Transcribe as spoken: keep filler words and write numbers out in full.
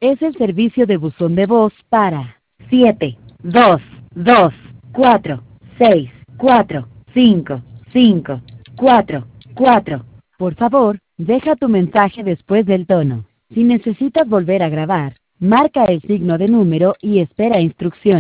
es el servicio de buzón de voz para siete dos dos cuatro seis cuatro cinco cinco cuatro cuatro. Por favor, deja tu mensaje después del tono. Si necesitas volver a grabar, marca el signo de número y espera instrucciones.